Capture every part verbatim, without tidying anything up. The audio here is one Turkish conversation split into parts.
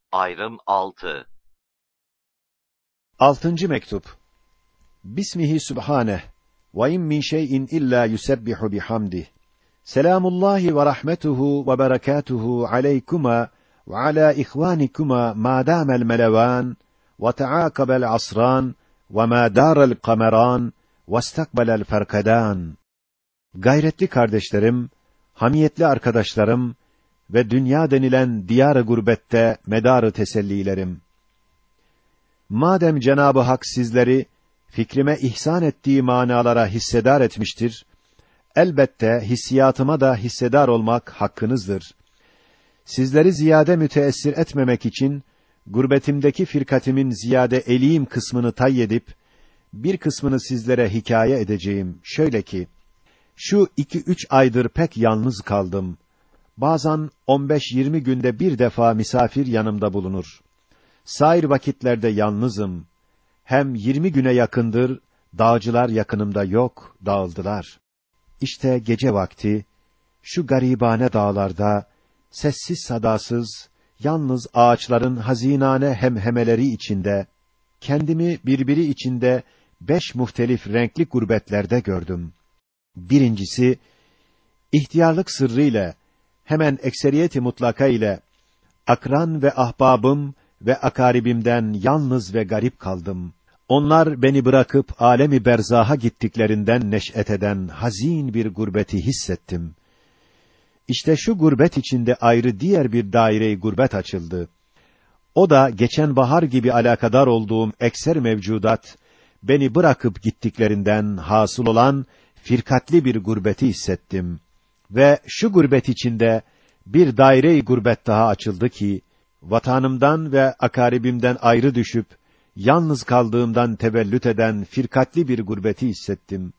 Ayrım altı. Altıncı mektup. Bismihi Sübhaneh ve in min şey'in illa yusebbihu bihamdih. Selamullahi ve rahmetuhu ve berekatuhu aleykuma ve ala ihvanikuma ma damel melevan ve taakabel asran ve ma darel kameran ve istakbelel ferkadan. Gayretli kardeşlerim, hamiyetli arkadaşlarım ve dünya denilen diyar-ı gurbette medar-ı tesellilerim. Madem Cenab-ı Hak sizleri fikrime ihsan ettiği manalara hissedar etmiştir, elbette hissiyatıma da hissedar olmak hakkınızdır. Sizleri ziyade müteessir etmemek için gurbetimdeki firkatimin ziyade elîm kısmını tayyedip bir kısmını sizlere hikaye edeceğim. Şöyle ki, şu iki üç aydır pek yalnız kaldım. Bazen on beş yirmi günde bir defa misafir yanımda bulunur. Sair vakitlerde yalnızım. Hem yirmi güne yakındır, dağcılar yakınımda yok, dağıldılar. İşte gece vakti, şu garibane dağlarda, sessiz sadasız, yalnız ağaçların hazinane hemhemeleri içinde, kendimi birbiri içinde beş muhtelif renkli gurbetlerde gördüm. Birincisi, ihtiyarlık sırrıyla, hemen ekseriyeti mutlaka ile, akran ve ahbabım ve akaribimden yalnız ve garip kaldım. Onlar beni bırakıp alemi berzaha gittiklerinden neş'et eden hazin bir gurbeti hissettim. İşte şu gurbet içinde ayrı diğer bir daire-i gurbet açıldı. O da geçen bahar gibi alakadar olduğum ekser mevcudat, beni bırakıp gittiklerinden hasıl olan firkatli bir gurbeti hissettim. Ve şu gurbet içinde bir daire-i gurbet daha açıldı ki, vatanımdan ve akaribimden ayrı düşüp, yalnız kaldığımdan tevellüt eden firkatli bir gurbeti hissettim.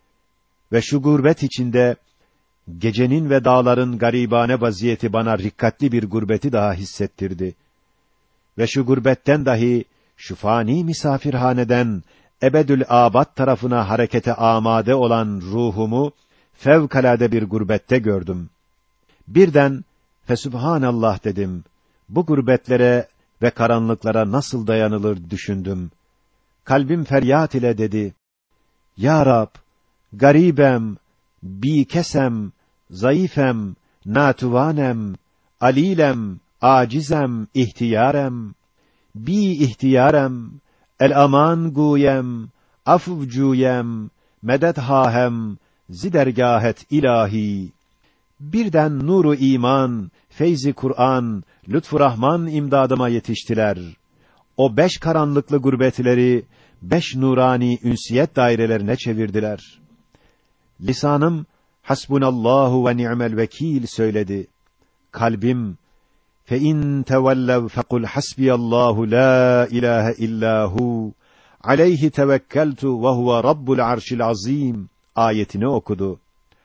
Ve şu gurbet içinde, gecenin ve dağların garibane vaziyeti bana rikkatli bir gurbeti daha hissettirdi. Ve şu gurbetten dahi, şu fani misafirhaneden, ebedül âbad tarafına harekete amade olan ruhumu, fevkalade bir gurbette gördüm. Birden, fesubhanallah dedim, bu gurbetlere ve karanlıklara nasıl dayanılır düşündüm. Kalbim feryat ile dedi, Ya Rab, garibem, bikesem, zayıfem, natuvanem, alilem, acizem, ihtiyarem, bi ihtiyarem, el aman guyem, afvcuyem, medet hahem, zidergahet ilahi. Birden nuru iman, feyzi Kur'an, lütfu Rahman imdadıma yetiştiler. O beş karanlıklı gurbetleri, beş nurani ünsiyet dairelerine çevirdiler. Lisanım, hasbunallahu ve ni'mel vekil söyledi. Kalbim, fe in tevellev fekul hasbiyallahu la ilahe illahu, aleyhi tevekkeltu ve huve rabbul arşil azim ayetini okudu.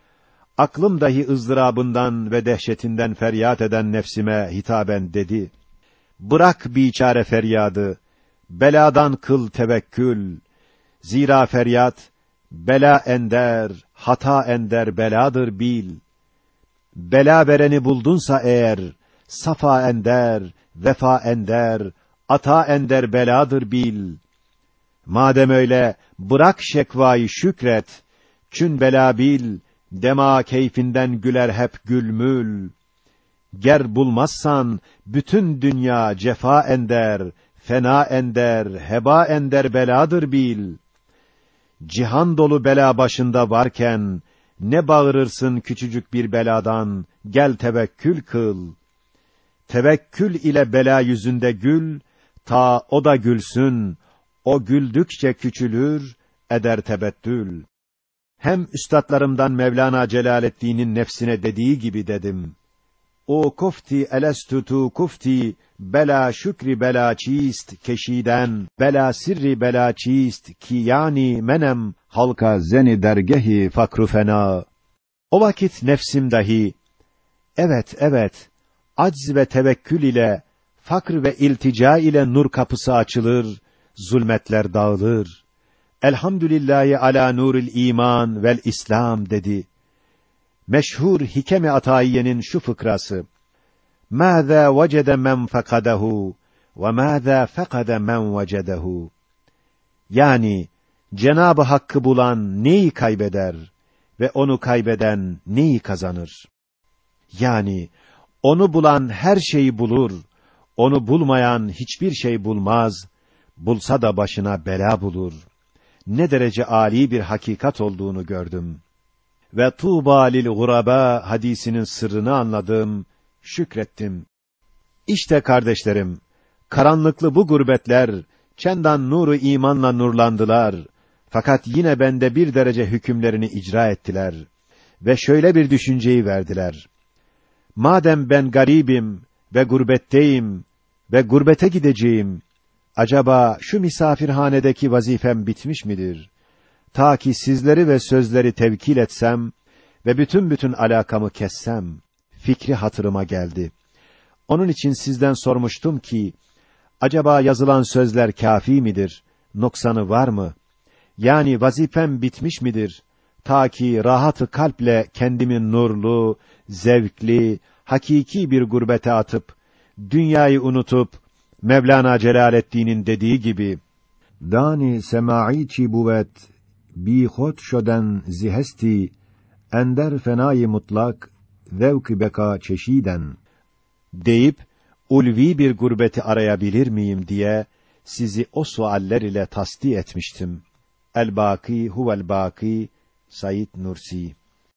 Aklım dahi ızdırabından ve dehşetinden feryat eden nefsime hitaben dedi. Bırak biçare feryadı, beladan kıl tevekkül. Zira feryat, bela ender, hata ender beladır bil. Bela vereni buldunsa eğer, safa ender, vefa ender, ata ender beladır bil. Madem öyle, bırak şekvayı şükret, çün bela bil, dema keyfinden güler hep gülmül. Ger bulmazsan, bütün dünya cefa ender, fena ender, heba ender beladır bil. Cihan dolu bela başında varken, ne bağırırsın küçücük bir beladan, gel tevekkül kıl. Tevekkül ile bela yüzünde gül, ta o da gülsün, o güldükçe küçülür, eder tebettül. Hem üstadlarımdan Mevlana Celaleddin'in nefsine dediği gibi dedim. O kufti elestutu kufti, bela şükri bela çist, keşiden, bela sirri bela çist, ki yani menem, halka zeni dergehi fakru fena. O vakit nefsim dahi, evet, evet, acz ve tevekkül ile, fakr ve iltica ile nur kapısı açılır, zulmetler dağılır. Elhamdülillahi ala nuril iman vel İslam dedi. Meşhur Hikem-i Ataiye'nin şu fıkrası. Mâzâ vecede men fekadehu ve mâzâ fekade men vecedehu. Yani Cenab-ı Hakk'ı bulan neyi kaybeder ve onu kaybeden neyi kazanır? Yani onu bulan her şeyi bulur, onu bulmayan hiçbir şey bulmaz, bulsa da başına bela bulur. Ne derece âli bir hakikat olduğunu gördüm. Ve Tuğba lil guraba hadisinin sırrını anladım, şükrettim. İşte kardeşlerim, karanlıklı bu gurbetler, çendan nuru imanla nurlandılar. Fakat yine bende bir derece hükümlerini icra ettiler. Ve şöyle bir düşünceyi verdiler. Madem ben garibim ve gurbetteyim ve gurbete gideceğim, acaba şu misafirhanedeki vazifem bitmiş midir? Ta ki sizleri ve sözleri tevkil etsem ve bütün bütün alakamı kessem, fikri hatırıma geldi. Onun için sizden sormuştum ki, acaba yazılan sözler kâfi midir? Noksanı var mı? Yani vazifem bitmiş midir? Ta ki rahat-ı kalple kendimi nurlu, zevkli, hakiki bir gurbete atıp, dünyayı unutup, Mevlana Celaleddin'in dediği gibi, dani semâi çi buvet, bi khod şoden zihesti, ender fenâi mutlak, zevk-i beka çeşiden, deyip, ulvi bir gurbeti arayabilir miyim diye, sizi o sualler ile tasdik etmiştim. El-Bâkî huvel-Bâkî, Said Nursi.